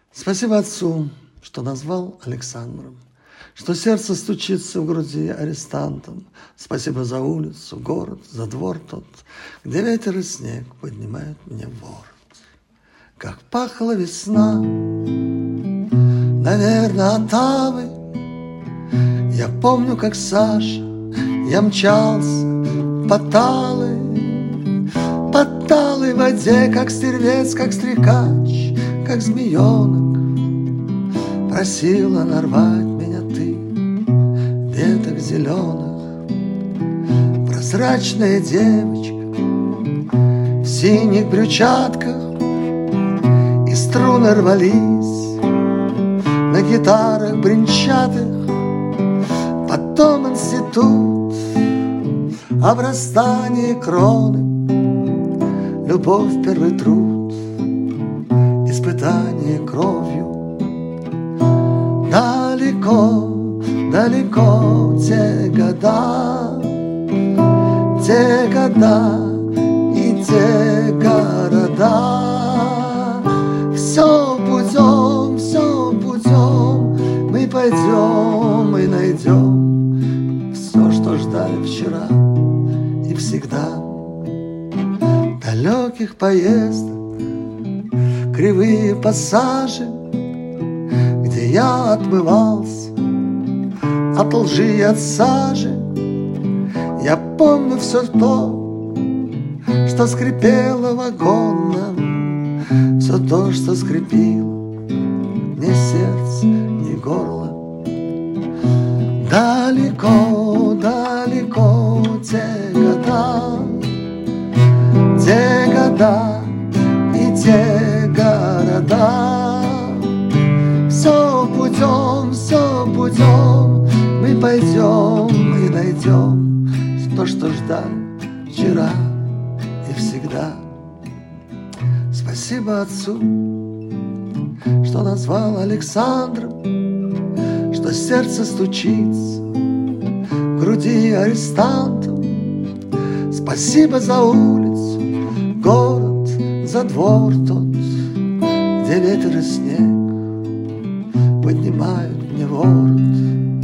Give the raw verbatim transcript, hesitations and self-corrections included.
Спасибо отцу, что назвал Александром, что сердце стучится в груди арестантом. Спасибо за улицу, город, за двор тот, где ветер и снег поднимают мне ворот. Как пахла весна, наверное, от Авы. Я помню, как Саша, я мчался по талой, по талой воде, как стервец, как стрекач, как змеенок. Просила нарвать меня ты, веток зеленых. Прозрачная девочка в синих брючатках, и струны рвались на гитарах бренчатых. Потом институт, обрастание кроны, любовь, первый труд, испытание кровью. Далеко, далеко те года, те года и те города. Все путем, все путем мы пойдем, мы найдем все, что ждали вчера и всегда. Далеких поездок, кривые пассажи, где я отмывался от лжи и от сажи. Я помню все то, что скрипело вагоном, все то, что скрипило мне сердце и горло. Далеко, далеко те года, те года и те города. Все путем, все путем мы пойдем и найдем то, что ждали вчера и всегда. Спасибо отцу, что назвал Александром, что сердце стучится в груди арестантом. Спасибо за улицу, город, за двор тот, где ветер и снег поднимают мне ворот.